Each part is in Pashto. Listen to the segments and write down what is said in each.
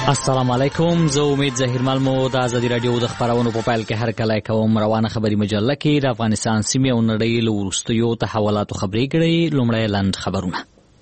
السلام علیکم. زه امید ظهیر ملمو د آزادی رادیو د خبرونو په پیل کې هر کله کوم روانه خبري مجله کې د افغانستان سیمې او نړۍ له وروستیو تحولاتو خبرې کړي. لومړی لنډ خبرونه.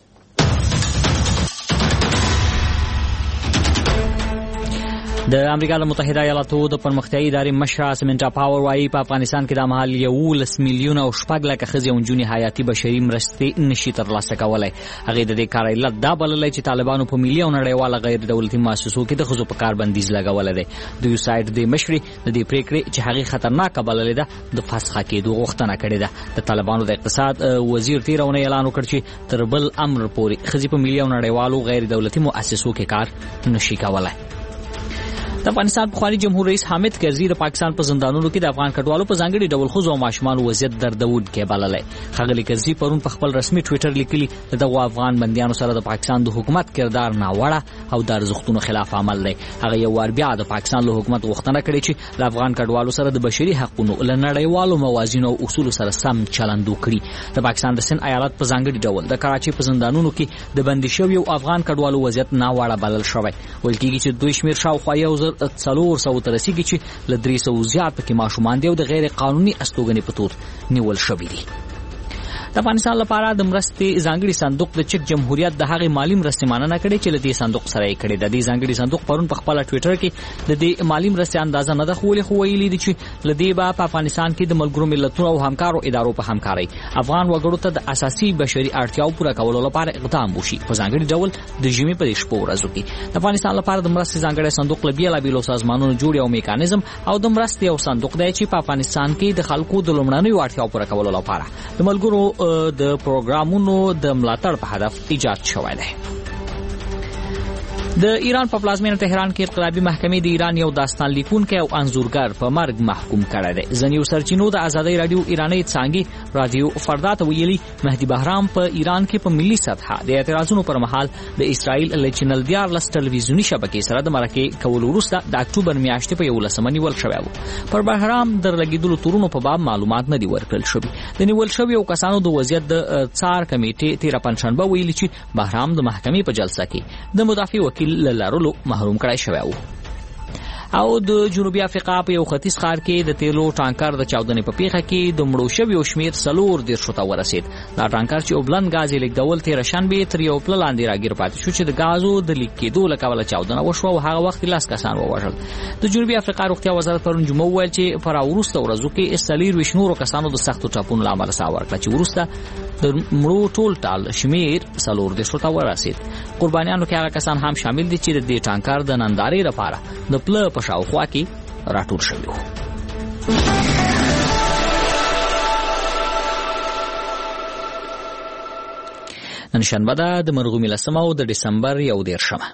د امریکا متحده ایالاتو د پرمختیایي ادارې مشر سمنټا پاور وايي په افغانستان کې د مهال 11 میلیون او 6 لک ښځې او نجونې حیاتي بشري مرستې نشي ترلاسه کولای. هغه د دې کار علت دا بللی چې طالبانو په ملي او نړیواله غیر دولتي مؤسسو کې د ښځو په کار بندیز لګولی دی. د یوساید د مشري د دې پریکړې چې هغه خطرناکه بللې ده د فسخه کېدو غوښتنه کړې ده. د طالبانو د اقتصاد وزیر تیر اونۍ اعلان وکړ چې تر بل امر پورې ښځې په ملي او نړیوالو غیر دولتي مؤسسو کې کار نشي کولای. د افغانستان پخوانی جمهور رئیس حامد کرزي د پاکستان په زندانونو کې د افغان کډوالو په ځانګړي ډول ښځو او ماشومانو وضعیت دردونکی بللی. ښاغلي کرزي پرون په خپل رسمي ټویټر لیکلي د دغو افغان بندیانو سره د پاکستان د حکومت کردار ناوړه او د ارزښتونو خلاف عمل دی. هغه یو وار بیا د پاکستان له حکومت غوښتنه کړې چې د افغان کډوالو سره د بشري حقوقو له نړیوالو موازینو او اصولو سره سم چلند وکړي. د پاکستان د سند ایالت په ځانګړي ډول د کراچۍ په زندانونو کې د بندي شویو افغان کډوالو وضعیت ناوړه بلل شوی. ویل کېږي چې دوی شمېر شاوخوا 400 ته رسیږي چې له 300 زیات پکې ماشومان دي او د غیر قانوني استوګنې په تور نیول شوي دي. د افغانستان لپاره د مرستې ځانګړي صندوق د چک جمهوریت د هغې مالی مرستې مننه کړې چې له دې صندوق سره یې کړې ده. د ځانګړي صندوق پرون په خپله ټویټر کې د دې مالی مرستې اندازه نه ده ښوولې، خو ویلي دي چې له دې به په افغانستان کې د ملګرو ملتونو او همکارو ادارو په همکارۍ افغان وګړو ته د اساسي بشري اړتیاو پوره کولو لپاره اقدام وشي. په ځانګړي ډول د ژمي په دې شپو ورځو کې د افغانستان لپاره د مرستې ځانګړی صندوق له بېلابېلو سازمانونو جوړ یو میکانیزم او د مرستې یو صندوق دی چې په افغانستان کې د خلکو د لومړنیو اړتیاو پوره کولو لپاره د ملګرو د پروګرامونو د ملاتړ په هدف ایجاد شوی دی. د ایران په پلازمینه تهران کې انقلابي محکمې د ایران یو داستان لیکونکی او انځورګر په مرګ محکوم کړی دی. ځینې سرچینو د آزادۍ رادیو ایراني څانګې رادیو فردا ته ویلي مهدي بهرام په ایران کې په ملي سطحه د اعتراضونو پر مهال د اسرائیل له چینل 14 ټلویزیوني شبکې سره د مرکې کولو وروسته د اکتوبر میاشتې په 11 نیول شوی و. پر بهرام د لګیدلو تورونو په باب معلومات نه دي ورکړل شوي. د نیول شویو کسانو د وضعیت د څار کمیټې تیر پنځشنبه ویلي چې بهرام د محکمې په جلسه کې د مدافع وکیل لارولو محروم کړای شوی و. او د جنوبي افریقا په یو ختیځ ښار کې د تیلو ټانکر د چاودنې په پیښه کې د مړو شویو شمېر 40 ته ورسید. دا ټانکر چې اوبلن غاز یې لیږدول تېره شنبې تر یو پله لاندې راګیر پاتې شو چې د غازو د لیک کېدو له کبله چاودنه وشوه او هغه وخت 10 کسان ووژل. د جنوبي افریقا روغتیا وزارت پرون جمعه وویل چې په راوروسته ورځو کې 24 نورو کسانو د سختو ټاپونو له امله ساه ورکړه چې وروسته د مړو ټول ټال شمېر 40 ته ورسید. قربانیانو کې هغه کسان هم شامل دي چې د دې ټانکر د نندارې لپاره د پله په شاوخوا کې راټول شوي وو. نن شنبه ده د مرغومي 10 او د ډسمبر 11.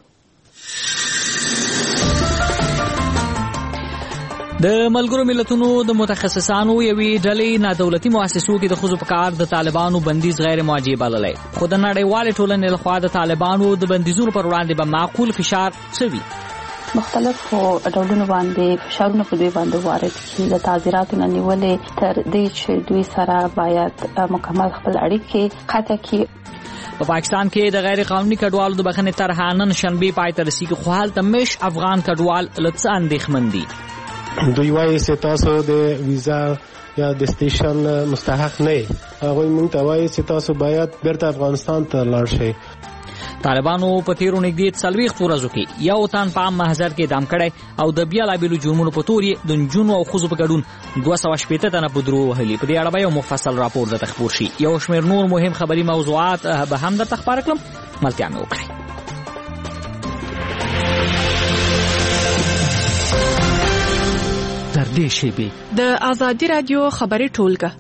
د ملګرو ملتونو د متخصصانو یوې ډلې نادولتي مؤسسو کې د ښځو په کار د طالبانو بندیز غیر موجه بللی، خو د نړیوالې ټولنې لخوا د طالبانو د بندیزونو پر وړاندې به معقول فشار څه وي؟ مختلفو ډولونو باندې فشارونه په دوی باندې وارد کړي. د تعزیراتو نه نیولې تر دې چې دوی سره باید مکمل خپل اړیکې قطع کړي. په پاکستان کې د غیر قانوني کډوالو د بخښنې طرحه نن شنبې پای ته رسیږي، خو هلته مش افغان کډوال له څه اندېښمن دي. دوی وایي چې تاسو د ویزا یا د سټیشن مستحق نه یې. هغوی موږ ته وایي چې تاسو باید بیرته افغانستان ته لاړ شئ. طالبانو په تیرو نږدې 40 ورځو کې یو تن په عام محضر کې اعدام کړی او د بېلابېلو جرمونو په تور یې د نجونو او ښځو په ګډون 280 تنه په درو وهلي. په دې اړه به یو مفصل راپور درته خپور شي. یو شمېر نور مهم خبري موضوعات به هم درته خپاره کړم. ملتیا مې وکړئ. در دې شیبې د آزادي رادیو خبري ټولګه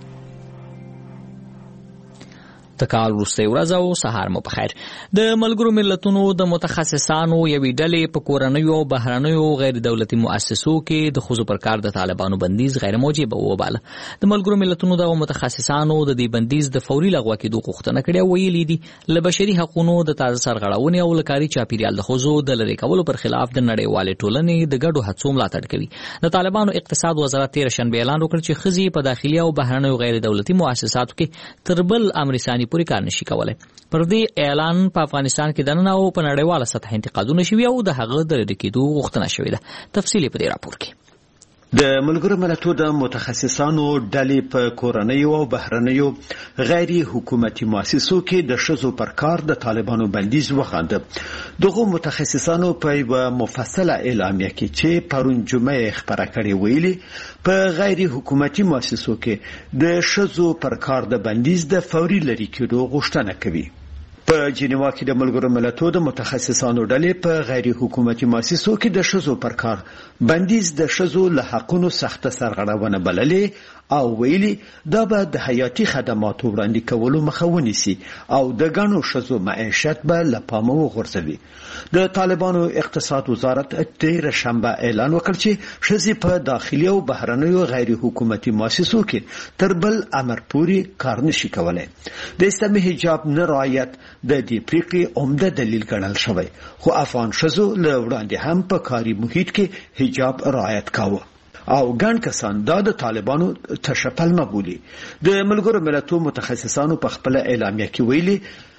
تکال وروستۍ ورځ او سهار مو پخیر. د ملګرو ملتونو د متخصصانو یوې ډلې په کورنیو او بهرنیو غیر دولتي مؤسسو کې د ښځو پر کار د طالبانو بندیز غیر موجب وباله. د ملګرو ملتونو د متخصصانو د دې بندیز د فوري لغوه کېدو غوښتنه کړې او ویلي دي له بشري حقوقو د تازه سرغړونې او له کاري چاپیریال د ښځو د لرې کولو پر خلاف د نړیوالې ټولنې د ګډو هڅو ملاتړ کوي. د طالبانو اقتصاد وزارت تېره شنبه اعلان وکړ چې ښځې په داخلي او بهرنیو غیر دولتي مؤسساتو کې تر بل امر ثاني پورې کار نشي کولای. پر دې اعلان په افغانستان کې دننه او په نړیواله سطح انتقادونه شوي او د هغه د لرې کېدو غوښتنه شوې ده. تفصیل په دې راپور کې. د ملګرو ملتونو د متخصصانو ډلې په کورنیو او بهرنیو غیر حکومتي مؤسسو کې د ښځو پر کار د طالبانو بندیز وغانده. دغه متخصصانو په یو مفصله اعلامیه کې چې پرون جمعه خبره کړې ویلي په غیر حکومتي مؤسسو کې د ښځو پر کار د بندیز د فوري لرې کېدو غوښتنه کوي. په جنیوا کې د ملګرو ملتونو د متخصصانو ډلې په غیر حکومتي مؤسسو کې د ښځو پر کار بندیز د ښځو له حقونو سخته سرغړونه بللې او ویلي دا به د حیاتي خدماتو وړاندې کولو مخه ونیسي او د ګڼو ښځو معیشت به له پامه وغورځوي. د طالبانو اقتصاد وزارت تېره شنبه اعلان وکړ چې ښځې په داخلي او بهرنیو غیر حکومتي مؤسسو کې تر بل امر پورې کار نشي کولای. د اسلامي حجاب نه رعایت د دې پریکړې عمده دلیل ګڼل شوی، خو افغان ښځو له وړاندې هم په کاري محیط کې حجاب رعایت کاوه او ګڼ کسان دا د طالبانو تشپلمه بولي. د ملګرو ملتونو متخصصانو په خپل اعلامیه کې ویلي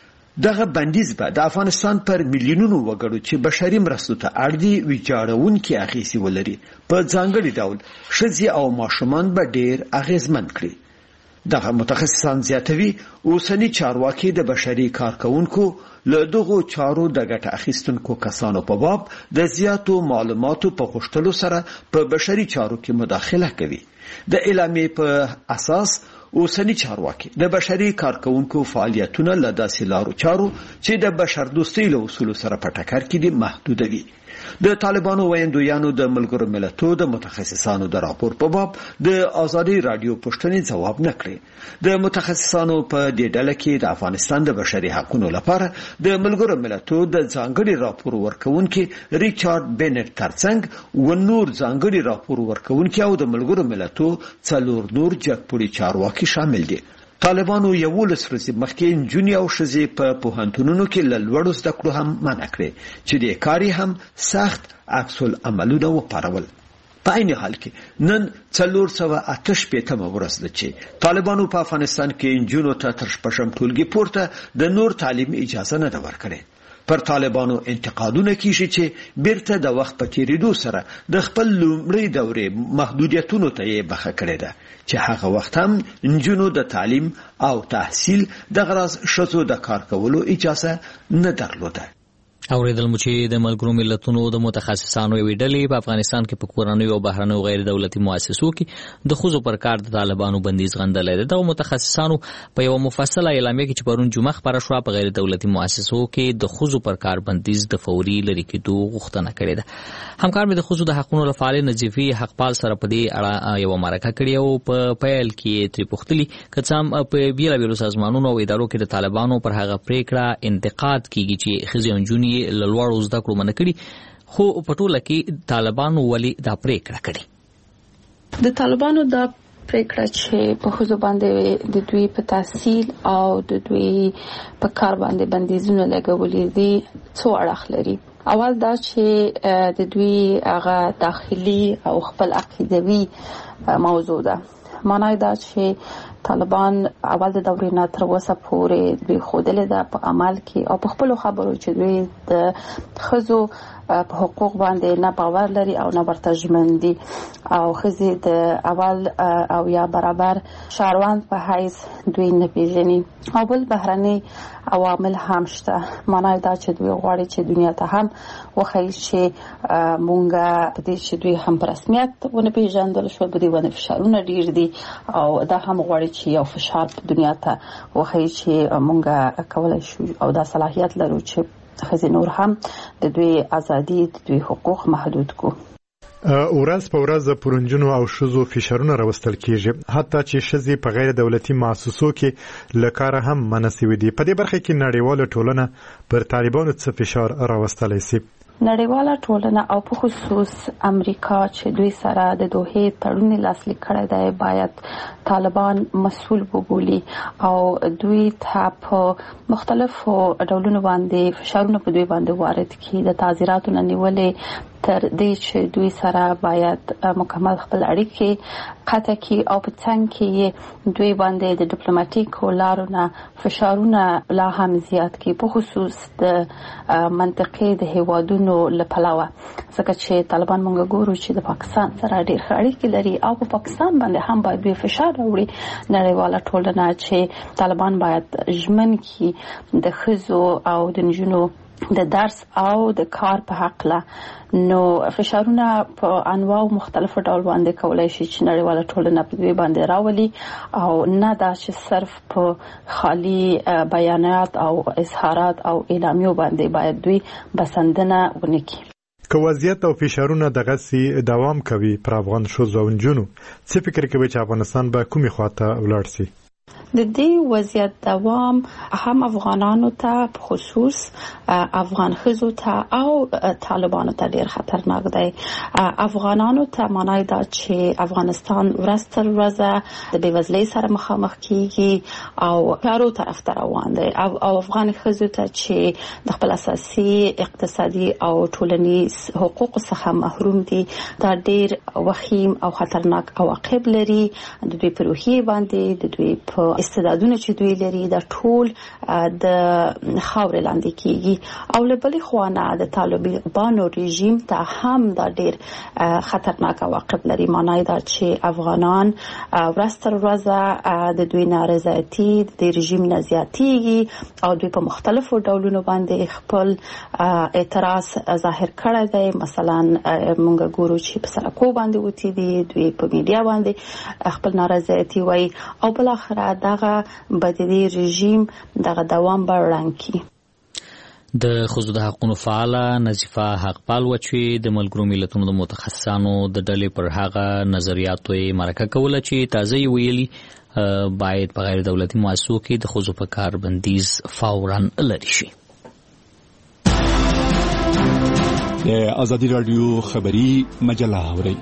دغه بندیز به د افغانستان پر میلیونونو وګړو چې بشري مرستو ته اړ دي ویجاړونکي اغېزې ولري. په ځانګړي ډول ښځې او ماشومان به ډېر اغېزمن کړي. دغه متخصصان زیاتوي اوسنی چارواکي د بشري کارکونکو له دغو چارو د ګټه اخیستونکو کسانو په باب د زیاتو معلوماتو په غوښتلو سره په بشري چارو کې مداخله کوي. د اعلامیې په اساس اوسنی چارواکي د بشري کارکونکو فعالیتونه له داسې لارو چارو چې د بشردوستۍ له اصولو سره په ټکر کې دي محدودوي. د طالبانو ویندویانو د ملګرو ملتونو د متخصصانو د راپور په باب د ازادي رادیو پوښتنې ځواب نه کړی. د متخصصانو په دې ډله کې د افغانستان د بشري حقوقو لپاره د ملګرو ملتونو د ځانګړي راپور ورکونکي ریچارډ بینټ ترڅنګ و نور ځانګړي راپور ورکونکي او د ملګرو ملتونو څلور نور جګپوړي چارواکي شامل دي. طالبانو 11 ورځې مخکې نجونې او ښځې په پوهنتونونو کې له لوړو زده کړو هم منع کړې چې د کاري هم سخت عکس العملونه وپارول. په عین حال کې نن 488 ورځ ده چې طالبانو په افغانستان کې نجونو ته تر شپږم ټولګي پورته د نور تعلیم اجازه نه ده ورکړې. پر طالبانو انتقادونه کیږي چې بیرته د وخت په تیریدو سره د خپل لومړی دورې محدودیتونو ته یې بخښه کړې ده چې هغه وخت هم نجونو د تعلیم او تحصیل د غرض ښځو د کار کولو اجازه نه درلوده. اوریدل مو چې د ملګرو ملتونو د متخصصانو یوې ډلې په افغانستان کې په کورنیو او بهرنیو غیر دولتي مؤسسو کې د ښځو پر کار د طالبانو بندیز غندلی دی. دغه متخصصانو په یوه مفصله اعلامیه کې چې پرون جمعه خپره شوه په غیر دولتي مؤسسو کې د ښځو پر کار بندیز د فوري لرې کېدو غوښتنه کړې ده. همکار مې د ښځو د حقونو له فعال نظیفي حقپال سره په دې اړه یوه مرکه کړې او په پیل کې ترې پوښتلي که څه هم په بېلابېلو سازمانونو او ادارو کې د طالبانو پر هغه پرېکړه انتقاد کېږي چې ښځې او نجونې له لوړو زده کړو منع کړي، خو په ټوله کې طالبانو ولې دا پرېکړه کړې؟ د طالبانو دا پرېکړه چې په ښځو باندې د دوی په تحصیل او د دوی په کار باندې بندیزونه لګولي دي څو اړخ لري. اول دا چې د دوی هغه داخلي او خپل عقیدوي موضوع ده. معنی دا چې طالبان اول د دورې نه تر اوسه پورې دوی ښودلې ده په عمل کې او په خپلو خبرو چې دوی د ښځو په حقوق باندې نه باور لري او نه ورته ژمن دي او ښځې د اول او یا برابر شهروند په حیث دوی نه پیژني. او بل بهرني عوامل هم شته. معنی دا چې دوی غواړي چې دنیا ته هم وښیي چې مونږ په دې چې دوی هم په رسمیت ونه پیژندل شو، په دې باندې فشارونه ډیر دي او دا هم غواړي چې یو فشار په دنیا ته وښیي چې مونږ کولای شو او دا صلاحیت لرو چې ښځې نور هم د دوی ازادي د دوی حقوق محدود کو. ورځ په ورځ پر نجونو او ښځو فشارونه راوستل کیږي، حتی چې ښځې په غیر دولتي مؤسسو کې له کاره هم منع شوي دي. په دې برخه کې نړیواله ټولنه پر طالبانو څه فشار راوستلی سي؟ نړیواله ټولنه او په خصوص امریکا چې دوی سره د دوحې تړون لاسلیک کړی دی باید طالبان مسؤل وبولي او دوی ته په مختلفو ډولونو باندې فشارونه په دوی باندې وارد کړي. د تعزیراتو نه نیولې تر دې چې دوی سره باید مکمل خپل اړیکې قطع کړي او په څنګ کې دوی باندې د ډیپلوماټیکو لارو نه فشارونه لا هم زیات کړي په خصوص د منطقې د هیوادونو لپاره ځکه چې طالبان موږ ګورو چې د پاکستان سره ډېر ښه اړیکې لري او په پاکستان باندې هم باید دوی فشار راوړي نړیواله ټولنه چې طالبان باید ژمن کړي د ښځو او د نجونو د درس او د کار په حق له نو فشارونه په انواع مختلفو ډول باندې کولای شي چې نړیواله ټولنه په دوی باندې راولي او نه دا چې صرف په خالی بیانات او اظهارات او اعلامیو باندې باید دوی بسندنه ونکړي. که وضعیت او فشارونه دغه سي دوام کوي پر افغان ښځو او نجونو څه فکر کوي چې افغانستان به کومې خواته ولاړ شي؟ د دې وضعیت دوام هم افغانانو ته په خصوص افغان ښځو ته او طالبانو ته ډیر خطرناک دی. افغانانو ته معنی دا چې افغانستان ورځ تر ورځه د بېوزلۍ سره مخامخ کیږي او پیارو طرف ته روان دی او افغان ښځو ته چې د خپل اساسي اقتصادي او ټولنیز حقوق څخه محروم دي دا ډیر وخیم او خطرناک عواقب لري. د دوی په روحیه باندې د دوی په استعدادونه چې دوی لري دا ټول د خاورې لاندې کیږي او له بلې خوا نه د طالبانو رژیم ته هم دا ډیر خطرناک عواقب لري. معنی دا چې افغانان ورځ تر ورځه د دوی نارضایتي د رژیم نه زیاتیږي او دوی په مختلفو ډولونو باندې خپل اعتراض ظاهر کړی دی. مثلا موږ ګورو چې په سړکو باندې وتی دي دوی په میډیا باندې خپل نارضایتي وایي او بل اخر دغه بدیدي رژیم دغه دوام برړنګي. د ښځو د حقوقو فعاله نظیفه حقپال و چې د ملګرو ملتونو د متخصصانو د ډلې پر هغه نظریاتو یې مرکه کوله چې تازه یې ویلي باید په غیر دولتي مؤسسو کې د ښځو په کار بندیز فوراً لرې شي. د ازادي راډیو خبری مجله اورئ.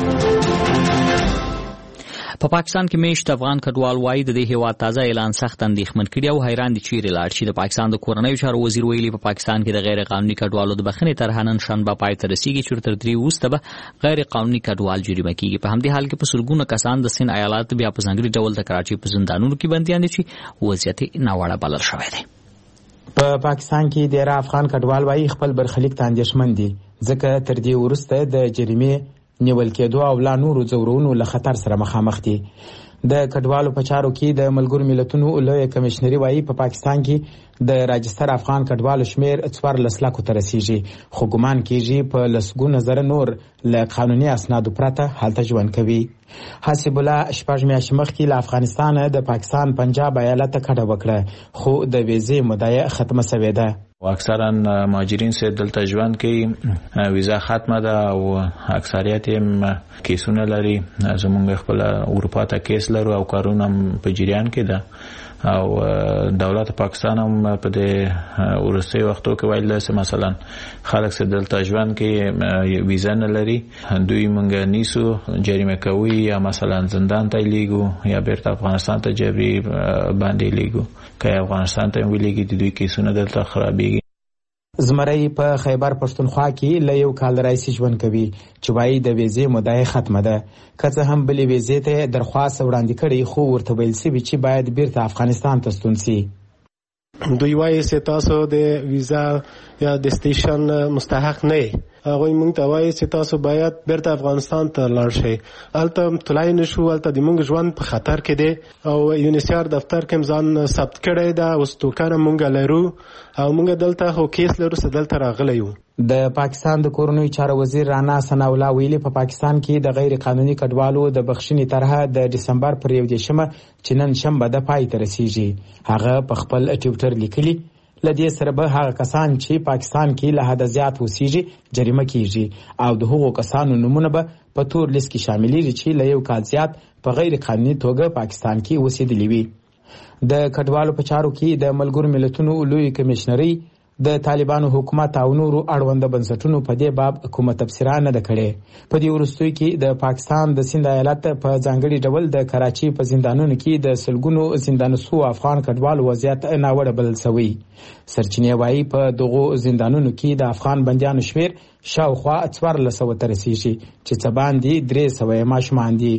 په پاکستان کې میشت افغان کډوال وایي د دې هیواد تازه اعلان سخت اندېښمن کړي او حیران دي چیرې لاړ شي. د پاکستان د کورنیو چارو وزیر ویلي په پاکستان کې د غیر قانوني کډوالو د بخښنې طرحه نن شنبه پای ته رسیږي چې تر 3 وروسته به غیر قانوني کډوال جریمه کیږي. په همدې حال کې په سلګونه کسان د سند ایالات بیا په ځانګړي ډول د کراچۍ په زندانونو کې بندیان دي چې وضعیت ناوړه بلل شوی دی. په پاکستان کې ډېر افغان کډوال وایي خپل برخلیک ته اندېښمن دي ځکه تر دې وروسته د جریمې نیول کېدو او لا نورو ځورونو له خطر سره مخامخ دي. د کډوالو په چارو کې د ملګرو ملتونو لوی کمشنري وایي په پاکستان کې د راجستر افغان کډوالو شمیر 14 لکو ته رسیږي خو ګمان کېږي په لسګونه زره نور له قانوني اسنادو پرته هلته ژوند کوي. حسب الله شپږ میاشتې مخکې له افغانستانه د پاکستان پنجاب ایالت ته کډه وکړه خو د ویزې مدعا ختمه شوې ده. اکثرا مهاجرین سره دلته ژوند کوي ویزا ختمه ده او اکثریت یې کیسونه لري. زمونږ خپل اروپا ته کیس لرو او کارونه په جریان کې ده او دولت پاکستان هم په دې ورسته وختو کې ویل چې مثلا خلک سره دلته ژوند کوي ویزا نه لري دوی مونږ نیسو جریمه کوي یا مثلا زندان ته لیږو یا بیرته افغانستان ته جبري باندې لیږو که افغانستان ته ویلېږي دوی کیسونه دلته خرابېږي. زمری په خیبر پښتونخوا کې له یو کال راځي ژوند کوي چې وايي د ویزې مدعا ختمه ده که څه هم بلې ویزې ته درخواست وړاندې کړي خو ورته ویل شوي چې باید بیرته افغانستان ته ستون شي. دوی وایي چې تاسو د ویزا یا د سټیشن مستحق نه هغوی موږ ته وایي چې تاسو باید بیرته افغانستان ته لاړ شئ. هلته تلای نشو هلته د موږ ژوند په خطر کې دی او یونیسیار دفتر کې ځان ثبت کړی ده اوس توکن موږ لرو او موږ دلته خو کیس لرو چې دلته راغلی یو. د پاکستان د کورنیو چارو وزیر رانا ثنا الله ویلي په پاکستان کې د غیر قانوني کډوالو د بخښنې طرحه د دسمبر پر 1 چې نن شنبه د پای ته رسیږي. هغه په خپل ټویټر لیکلي لدې سره به هغه کسان چې پاکستان کې له حد زیات اوسېږي جریمه کیږي او د هغو کسانو نمونه به په تور لیست کې شاملېږي چې له یو کال زیات په غیر قانوني توګه پاکستان کې اوسېدلي وي. د کډوالو په چارو کې د ملګرو ملتونو لوی کمشنري د طالبانو حکومت او نورو اړوند بنسټونو په دې باب کومه تفسیر نه ده کړې. په دې وروستیو کې د پاکستان د سند ایالت په ځانګړي ډول د کراچۍ په زندانونو کې د سلګونو زندانسو افغان کډوالو وضعیت ناوړه بلل شوی. سرچینې وایي په دغو زندانونو کې د افغان بندیانو شمیر شاوخوا 1400 ته رسیږي چې څه باندې 300 ماشومان دي.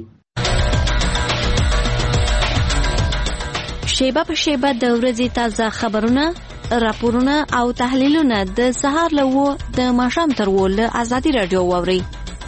شیبه په شیبه د ورځې تازه خبرونه، راپورونه او تحلیلونه د سهار له 9 د ماښام تر 10 له ازادي رادیو واورئ.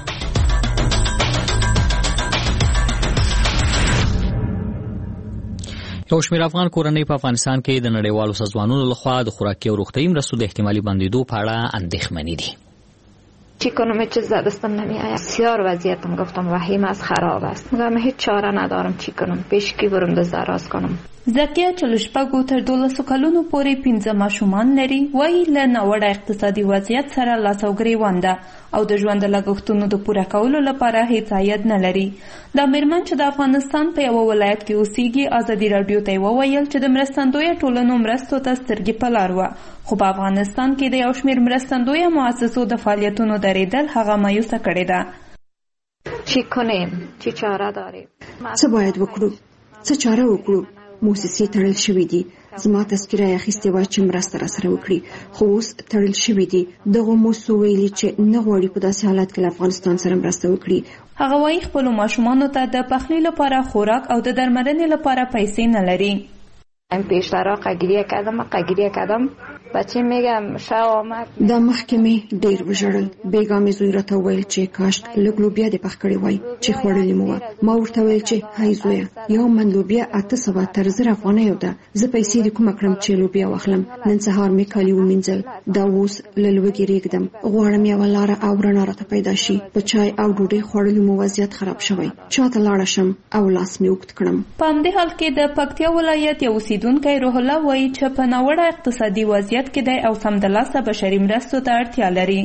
یو شمېر افغان کورنۍ په افغانستان کې د نړیوالو سازمانونو لخوا د خوراکي او روغتیايي مرستو د احتمالي بندیدو په اړه اندېښمنې دي. چیکنم چیز دستم نمیآید. بسیار وضعیتم گفتم وحیم است، خراب است. میگم هیچ چاره ندارم، چی کنم؟ پیشکی برم دراز کنم. زکیه چې له 6 تر 12 کلونو پورې 15 ماشومان لري، وایي له ناوړه اقتصادي وضعیت سره لاس او ګریوان ده او د ژوند لګښتونو د پوره کولو لپاره هیڅ عاید نه لري. دا مېرمن چې د افغانستان په یو ولایت کې اوسېږي ازادي رادیو ته وویل چې د مرستندویه ټولنو مرستو ته سترګې په لار وه، خو په افغانستان کې د یو شمېر مرستندویه مؤسسو د فعالیتونو درېدل هغه مایوسه کړې ده. چی کنیم؟ چی چاره داریم؟ څه باید وکړو؟ څه چاره وکړو؟ موسسې تړل شوې دي. زما تذکره یې اخیستې وه چې مرسته راسره وکړي، خو اوس تړل شوې دي. دغو موسسو ویلي چې نه غواړي په داسې حالت کې له افغانستان سره مرسته وکړي. هغه وایي خپلو ماشومانو ته د پخلي لپاره خوراک او د درملنې لپاره پیسې نه لري. این پیشترها قگیریه کردم بچه میگم شو آمد. دا مخکې مې ډېر وژړل. بیګا مې زوی راته وویل چې کاشت لږ لوبیا دې پخ کړې وای چې خوړلې مو وه. ما ورته ویل چې هی زویه، یو من لوبیا 800 تر 1000 افغانیو ده. زه پیسې دې کومه کړم چې لوبیا واخلم. نن سهار مې کالي ومینځل، دا اوس له لوږې ریږدم. غواړم یوه لاره او رڼا راته پیدا شي. په چای او ډوډۍ خوړلو مو وضعیت خراب شوی. چاته لاړه شم او لاس مې اوږد کړم. په همدې حال کې د پکتیا ولایت یو اوسیدونکی روح الله وایي چې په ناوړه اقتصادي وضعیت کې دی او سمدلاسه بشري مرستو ته اړتیا لري.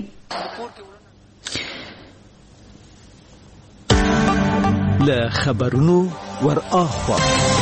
له خبرونو ور اخوا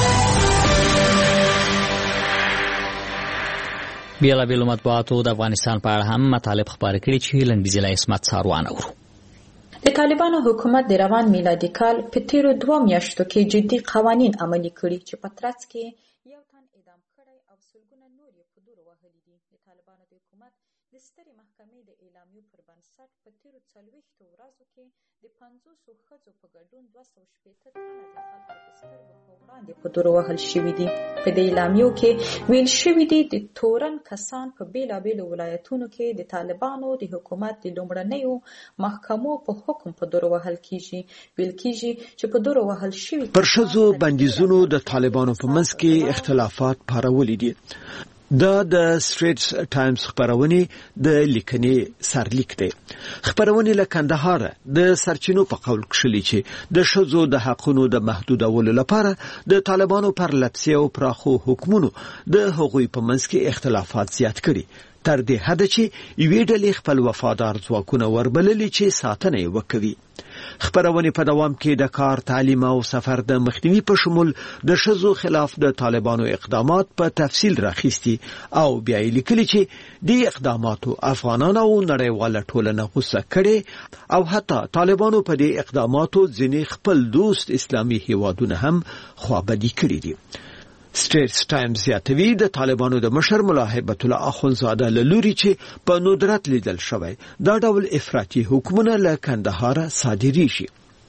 بیلابیلو مطبوعاتو د افغانستان په اړه هم مطالب خپاره کړي چې لنډیزله عصمت ساروان اورو. د طالبانو حکومت د روان میلادي کال په تیرو 2 میاشتو کې جدي قوانین عملي کړي چې په ترڅ کې یو تن اعدام کړی او سلګونه نور یې په دور وهلي دي. د طالبانو د حکومت د سترې محکمې د اعلامیو پر بنسټ په تیرو 40 ورځو کې د 500 ښځو په ګډون 260 تنه د خلکو د سترګو په وړاندې په دور وهل شوي دي. په دې اعلامیو کې ویل شوي دي د تورن کسان په بیلابیلو ولایتونو کې د طالبانو د حکومت د لومړنیو محکمو په حکم په دور وهل کیږي. ویل کیږي چې په دور وهل شوي پر ښځو بندیزونو د طالبانو په منځ کې اختلافات پارولي دي. دا د سټریټس ټایمز خبرونه د لیکنې سرلیک دی. خبرونه له کندهار د سرچینو په قول کښلي چې د ښځو د حقونو د محدودولو لپاره د طالبانو پر لپسې او پراخو حکمونو د هغوی په منځ کې اختلافات زیات کړي، تر دې حد چې یوې ډلې خپل وفادار ځواکونه وربللي چې ساتنه یې وکوي. خبرونه په دوام کې د کار، تعلیم او سفر د مخنیوي په شمول د ښځو خلاف د طالبانو اقدامات په تفصیل راخیستي او بیا یې لیکلي چې د اقداماتو افغانان او نړیواله ټولنه غوسه کړي او حتی طالبانو په دې اقداماتو ځینې خپل دوست اسلامي هیوادونه هم خوابدي کړي دي. سټریټس ټایمز زیاتوي د طالبانو د مشر ملا هیبت الله اخونزاده له لوري چې په ندرت لیدل شوی دا ډول افراطي حکمونه له کندهار صادریږي.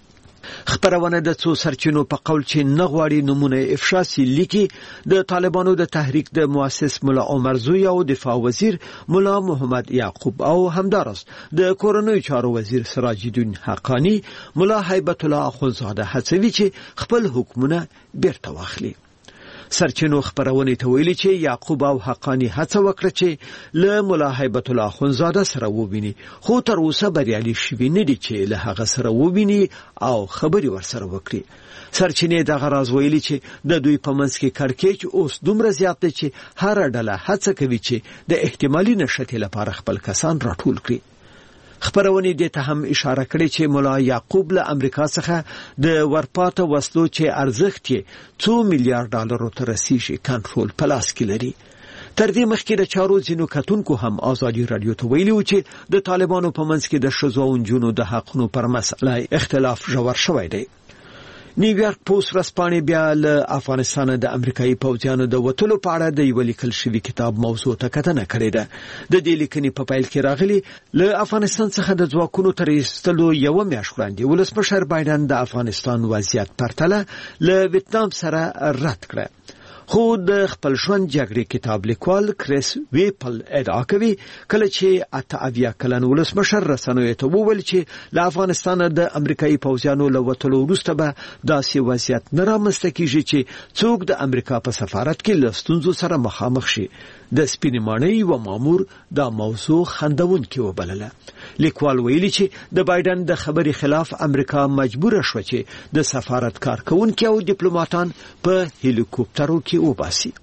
خبرونه د څو سرچینو په قول چې نه غواړي نمونه افشا سي لیکي د طالبانو د تحریک د مؤسس ملا عمر زوی او دفاع وزیر ملا محمد یعقوب او همدارس د کورنۍ چارو وزیر سراج الدین حقانی ملا هیبت الله اخونزاده هڅوي چې خپل حکمونه بیرته واخلي. سرچینو خبرونه ته ویلي چې یعقوب او حقانی هڅه وکړه چې له ملا هیبت الله اخونزاده سره وویني، خو تر اوسه بریالي شوي نه دي چې له هغه سره وویني او خبري ورسره وکړي. سرچینې دغه راز ویلي چې د دوی په منځ کې کړکېچ اوس دومره زیات دی چې هر ډله هڅه کوي چې د احتمالي نشټې لپاره خپل کسان راټول کړي. خبرونه دې ته هم اشاره کړې چې مولا یعقوب له امریکا څخه د ورپاته وسلو چې ارزښت یې 2 میلیارډ ډالرو ته رسیږي کنټرول په لاس کې لري. تر دې مخکې د چارو ځینو کتونکو هم ازادي رادیو ته ویلي و چې د طالبانو په منځ کې د ښځو او نجونو د حقونو پر مسله اختلاف ژور شوی دی. نیویارک پوسټ ورځپاڼې بیا له افغانستان د امریکایي پوځیانو د وټلو په اړه د یو لیکل شوی کتاب موضوع ته کتنه کړې ده. د دې لیکنې په پیل کې راغلي له افغانستان څخه د ځواکونو تر ایستلو یو میاشت وړاندې ولسمشر بایدن د افغانستان وضعیت پرتله له ویتنام سره رد کړ. خو د خپل ژوند جګړې کتاب لیکوال کریس ویپل ادعا کوي کله چې 88 کلن ولسمشر رسنیو ته وویل چې له افغانستان د امریکایي پوځیانو له وټلو وروسته به داسې وضعیت نه رامنځته کیږي چې څوک د امریکا په سفارت کې له ستونزو سره مخامخ شي. د سپینې ماڼۍ و مامور دا موضوع خندونکې وبلله. لیکوال ویلي چې د بایدن د خبرې خلاف امریکا مجبور شوه چې د سفارت کارکونکو او ډیپلوماټان په هلیکوپټرو کې وباسي.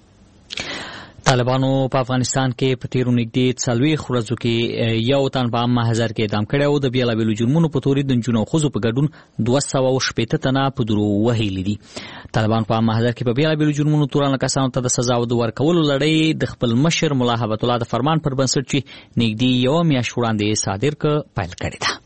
طالبانو په افغانستان کې په تیرو نږدې 40 ورځو کې یو تن په عام محضر کې اعدام کړی او د بیلابیلو جرمونو په تورې د نجونو او ښځو په ګډون 260 تنه په درو وهلي دي. طالبان په عام محضر کې په بیلابیلو جرمونو تورن کسانو ته د سزا ورکولو لړۍ د خپل مشر ملا هبت الله د فرمان پر بنسټ چې نږدې یو میاشت وړاندې صادر پیل کړی ده.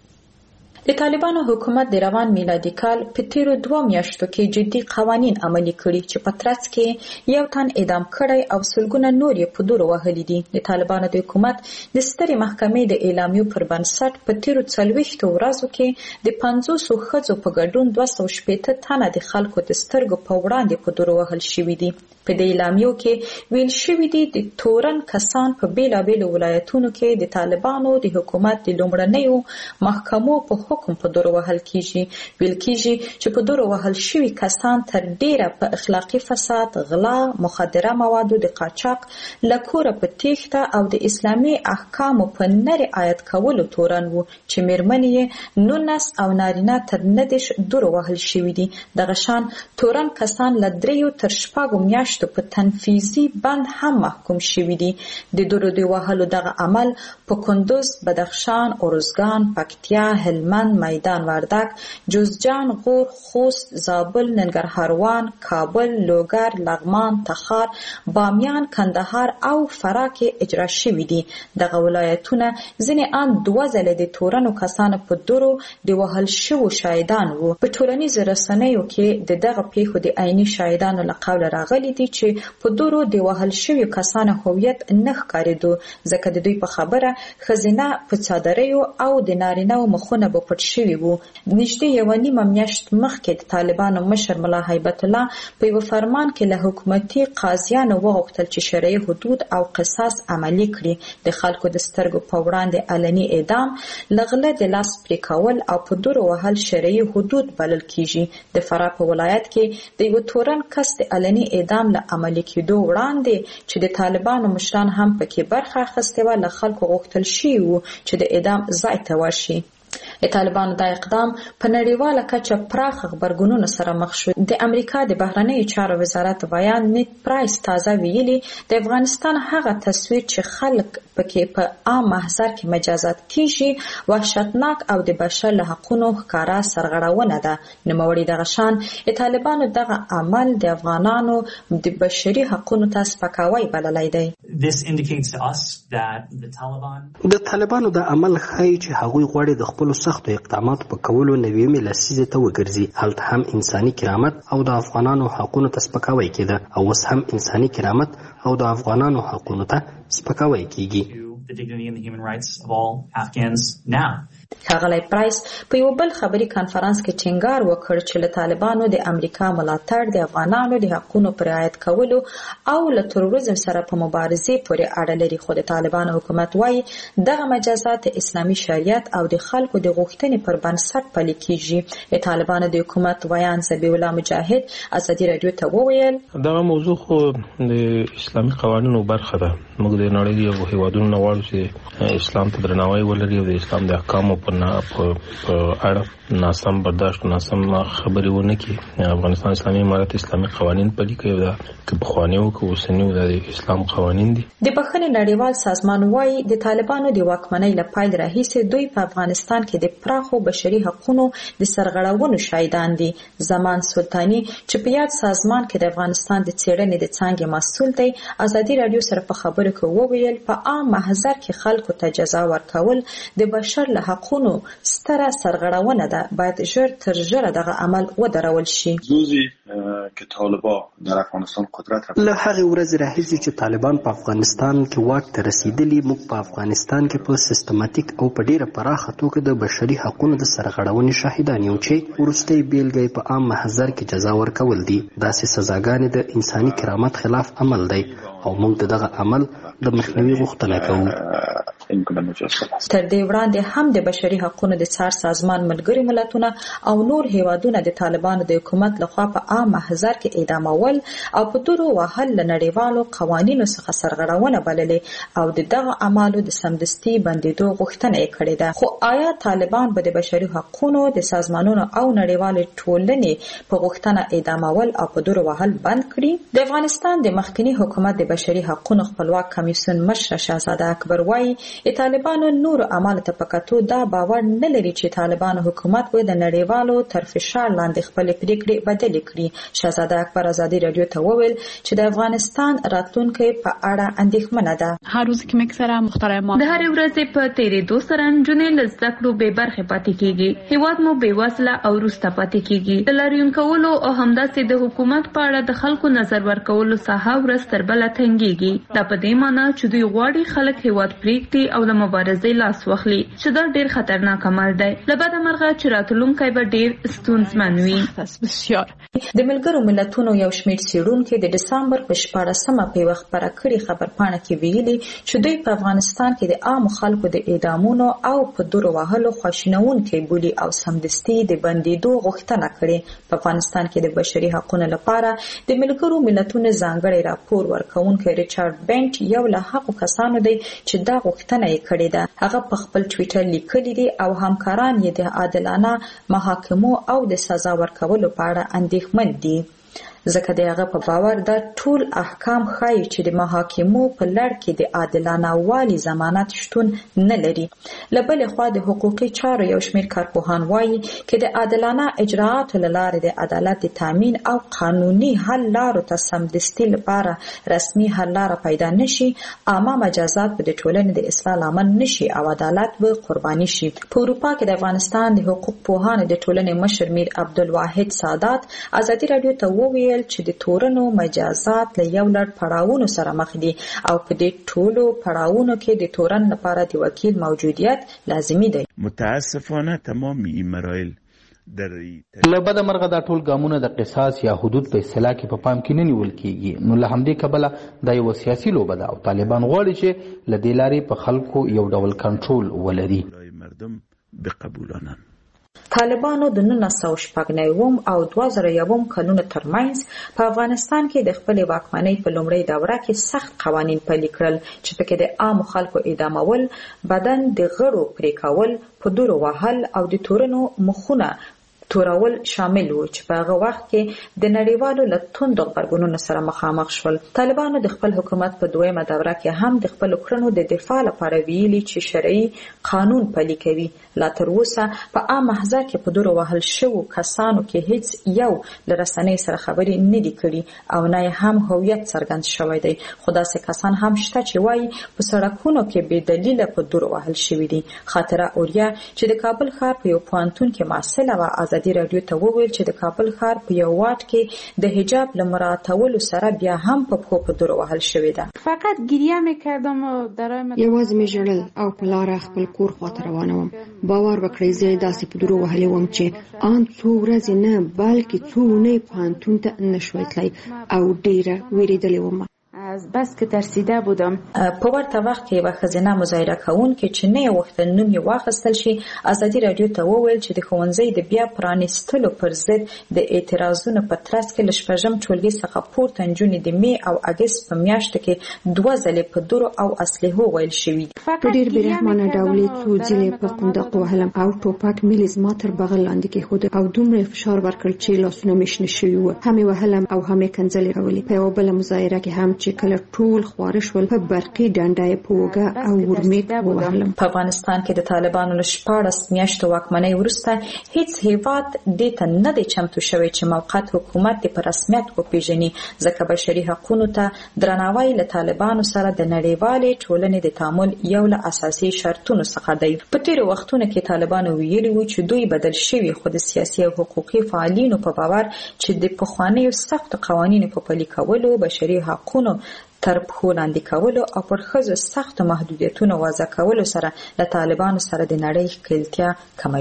د طالبانو حکومت د روان میلادي کال په تیرو 2 میاشتو کې جدي قوانین عملي کړي چې په ترڅ کې یو تن اعدام کړی او سلګونه نور یې په دور وهلي دي. د طالبانو د حکومت د سترې محکمې د اعلامیو پر بنسټ په تیرو 40 ورځو کې د 500 ښځو په ګډون 260 تنه د خلکو د سترګو په وړاندې په دور وهل شوي دي. په دې اعلامیو کې ویل شوي دي د تورن کسان په بیلابیلو ولایتونو کې د طالبانو د حکومت د لومړنیو محکمو په حکم په دور وهل کیږي. ویل کیږي چې په دور وهل شوي کسان تر ډیره په اخلاقی فساد، غلا، مخدره موادو د قاچاق، لکوره په تیښته او د اسلامي احکامو په نه رعایت کولو تورن وو چې میرمنې یې 19 او نارینه تر 9 دور وهل شوي دي. دغه شان تورن کسان له 3 تر 6 میاشتو په تنفیذي بند هم محکوم شوي دي. د دورو د وهلو دغه عمل په کندوز، بدخشان، ارزګان، پکتیا، هلمند، میدان وردک، جوزجان، غور، خوست، زابل، ننګرهاروان، کابل، لوګر، لغمان، تخار، بامیان، کندهار او فراه کې اجرا شوي دي. دغه ولایتونه ځینې ان 2 ځله د تورنو کسانو په دورو د وهل شوو شاهدان وو. په ټولنیزو رسنیو کې دغه پیښو د عیني شاهدانو له قوله راغلي دي چې په دورو د وهل شویو کسانو هویت نه ښکارېدو ځکه د دوی په خبره ښځینه په څادریو او د نارینه‌و مخونه به پټ شوي وو. نږدې 1.5 میاشت مخکې د طالبانو مشر ملا هیبت الله په یو فرمان کې له حکومتي قاضیانو وغوښتل چې شرعي حدود او قصاص عملي کړي. د خلکو د سترګو په وړاندې علني اعدام، لغله د لاس پرې کول او په دورو وهل شرعي حدود بلل کیږي. د فراه په ولایت کې د یو تورن کس د علني اعدام له عملي کېدو وړاندې چې د طالبانو مشران هم پکې برخه اخیستې وه، له خلکو غوښتل شوي وو چې د اعدام ځای ته ورشي. د طالبانو دا اقدام په نړیواله کچه پراخ خبرګونونو سره مخ شو. د امریکا د بهرنیو چارو وزارت ویان نیک پرایس تازه ویلي د افغانستان هغه تصویر چې خلک پکې په عام محضر کې مجازات کیږي وحشتناک او د بشر له حقونو ښکارا سرغړونه ده. نوموړي دغه شان د طالبانو دغه عمل د افغانانو د بشري حقونو ته سپکاوی بللی دی. د طالبانو د عمل ښایي چې هغوی غواړي د خپلو سختو اقداماتو په کولو نوې لسیزې ته وګرځي. هلته هم انساني کرامت او د افغانانو حقونو ته سپکاوی کېده او اوس هم انساني کرامت او د افغانانو حقونو ته سپکاوی کېږي. ښاغلی پرایس په یو بل خبري کانفرنس کې ټینګار وکړ چې له طالبانو د امریکا ملاتړ د افغانانو د حقونو پر رعایت کولو او له تروریزم سره په مبارزې پورې اړه لري. خو د طالبانو حکومت وایي دغه مجازات د اسلامي شریعت او د خلکو د غوښتنې پر بنسټ پلي کیږي. د طالبانو د حکومت ویان ذبیح الله مجاهد ازادي رادیو ته وویل دغه موضوع خو د اسلامي قوانینو برخه ده. موږ د نړۍ یو هیوادونو نه غواړو چې اسلام ته درناوی ولري او د اسلام د احکامو په اړه ناسم برداشت ناسم خبرې ونه کړي. افغانستان اسلامي امارت اسلامي قوانین پلي کوي. دا که پخوانیو که اوسنیو د اسلام قوانین دي. د بخښنې نړیوال سازمان وایي د طالبانو د واکمنۍ له پیل راهیسې دوی په افغانستان کې د پراخو بشري حقونو د سرغړونو شاهدان دي. زمان سلطاني چې په یاد سازمان کې د افغانستان د څېړنې د څانګې مسؤل دی ازادي رادیو سره په خبرو کې وویل په عام محضر کې خلکو ته جزا ورکول د بشر له حقونو حقونو ستره سرغړونه ده، باید ژر تر ژره دغه عمل ودرول شي. روزی که طالبان در افغانستان قدرت له هغې ورځې راهیسې چې طالبان په افغانستان کې واک ته رسیدلي، موږ په افغانستان کې په سیستماتیک او په ډیره پراخه توګه د بشري حقونو د سرغړونې شاهدان یو چې وروستۍ بیلګه په عام محضر کې جزا ورکول دي. داسې سزاګانې د انساني کرامت خلاف عمل دی او موږ د دغه عمل د مخنیوي غوښتنه کوو. تر دې وړاندې هم د بشري حقوقو د څار سازمان ملګري ملتونه او نور هیوادونه د طالبانو د حکومت لخوا په عام محضر کې اعدامول او په دورو وهل له نړیوالو قوانینو څخه سرغړونه بللې او د دغه اعمالو د سمدستي بندیدو غوښتنه یې کړې ده. خو آیا طالبان به د بشري حقوقو د سازمانونو او نړیوالې ټولنې په غوښتنه اعدامول او په دورو وهل بند کړي؟ د افغانستان د مخکنی حکومت د بشري حقوقو خپلواک کمیسیون مشر شهزاده اکبر وایي طالبانو نور اعمال ته پکاتو دا باور نه لري چې طالبانو حکومت به د نړیوالو تر فشار لاندې خپل پریکړې بدلې کړي. شهزاده اکبر ازادي رادیو ته وویل چې د افغانستان راتلونکي په اړه اندېښمنه ده. هر روز کې مکسره محترم د هر ورځې په تیرېدو سره نجونې له زده کړو بې برخې پاتې کېږي، هېواد مو بې وزله او وروسته پاتې کېږي. د لاریون کولو او همداسې د حکومت په اړه د خلکو نظر ورکولو ساحه ورځ تر بله تنګېږي. دا په دې معنی چې دوی غواړي خلک هېواد پرېږدي او له مبارزې لاس واخلي چې دا ډېر خطرناک عمل دی. له بده مرغه چې راتلونکی به ډېر ستونزمن وي. د ملګرو ملتونو یو شمېر څېړونکي د ډسمبر په 14مه په یوه خپره کړې خبرپاڼه کې ویلي چې دوی په افغانستان کې د عامو خلکو د اعدامونو او په دورو وهلو خواشینونکي بولي او سمدستي د بندیدو غوښتنه کړې. په افغانستان کې د بشري حقوقو لپاره د ملګرو ملتونو ځانګړی راپور ورکوونکی ریچارډ بنټ یو له هغو کسانو دی چې دا غوښتنه یې کړې ده. هغه په خپل ټویټر لیکلي دي او همکاران یې د عادلانه محاکمو او د سزا ورکولو په اړه اندېښمن دي. ځکه د هغه په باور دا ټول احکام ښایي چې د محاکمو په لړ کې د عادلانه والي ضمانت شتون نه لري. له بلې خوا د حقوقي چارو یو شمېر کارپوهان وایي چې د عادلانه اجراعاتو له لارې د عدالت د تامین او قانوني حل لارو ته سمدستي لپاره رسمي حل لاره پیدا نشي، عامه مجازات به د ټولنې د اصلاح لامل نشي او عدالت به قرباني شي. په اروپا کې د افغانستان د حقوق پوهانو د ټولنې مشر میر عبدالواحد سادات ازادي رادیو ته وویل چې د تورنو مجازات له یو لړ پړاوونو سره مخ دي او په دې ټولو پړاوونو کې د تورن لپاره د وکیل موجودیت لازمي دی. متاسفانه تمام این مراحل له بده مرغه دا ټول ګامونه د قصاص یا حدود په اصطلاح کې په پام کې نه نیول کېږي. نو له همدې کبله دا یو سیاسي لوبه ده او طالبان غواړي چې له دې لارې په خلکو یو ډول کنټرول ولري. مردم بقبولانن طالبانو د 1999 او 2001 کلونو ترمنځ په افغانستان کې د خپل واکمنۍ په لومړۍ دوره کې سخت قوانین پلي کړل چې پکې د عام خلکو اعدامول، بدن د غړو پرې کول، په دورو وهل او د تورنو مخونه تورول شامل وو چې په هغه وخت کې د نړیوالو له توندو غبرګونونو سره مخامخ شول. طالبانو د خپل حکومت په دویمه دوره کې هم د خپل کړنو د دفاع لپاره ویلي چې شرعي قانون پلي کوي. لا تر اوسه په عام محضر کې په دورو وهل شوو کسانو کې هیڅ یو له رسنۍ سره خبرې نه دي کړي او نه هم هویت څرګند شوی دی. خو داسې کسان هم شته چې وایي په سړکونو کې بې دلیله په دورو وهل شوي دي. خاطره اوریا چې د کابل ښار په یو پوهنتون کې محصله وه ازادي رادیو ته وویل چې د کابل ښار په یو واټ کې د حجاب له مراعاتولو سره بیا هم په پښو په دورو وهل شوې ده. فقط گریه میکردم و یوازې مې ژړل او په لاره خپل کور خواته روانه وم. باور وکړئ زه داسې په دورو وهلې وم چې ان څو ورځې نه بلکې څو اونۍ پوهنتون ته نشوی تللی او ډېره وېرېدلې وم. از بس که ترسیده بودم. په ورته وخت کې یوه ښځینه مظاهره کوونکې چې نه یې غوښتل نوم یې واخیستل شي ازادي رادیو ته وویل چې د ښوونځي د بیا پرانیستلو پر ضد د اعتراضونو په ترڅ کې له 6 ټولګي څخه پورته نجونې د می او اګست په میاشتو کې 2 ځلې په دورو او اسلحو ویل شوي دي. په ډېر بېرحمانه ډول یې څو ځلې په قنداق وهلم او ټوپک مې له زما تر بغل لاندې کېښود او دومره فشار ورکړ چې لاسونه مې شنه شوي وو. هم یې وهلم او هم یې کنځلې راولې. په یوه بله مظاهره کې هم چې کله ټول خواره شول په برقي ډنډای په وګه او ورمیټ ووهلم. په افغانستان کې د طالبانو له 14 میاشتو واکمنۍ وروسته هیڅ هیواد دې ته نه دی چمتو شوی چې موقت حکومت په رسمیت وپیژني، ځکه بشري حقوقو ته درناوی له طالبانو سره د نړیوالې ټولنې د تعامل یو له اساسي شرطونو څخه دی. په تیرو وختونو کې طالبانو ویلي وو چې دوی بدل شوي، خو د سیاسي او حقوقي فعالینو په باور چې د پخوانیو سختو قوانینو په پلي کولو، بشري حقوقو تر پښو لاندې کولو او پر ښځو سختو محدودیتونو وضع کولو سره له طالبانو سره د نړۍ ښکېلتیا کموي.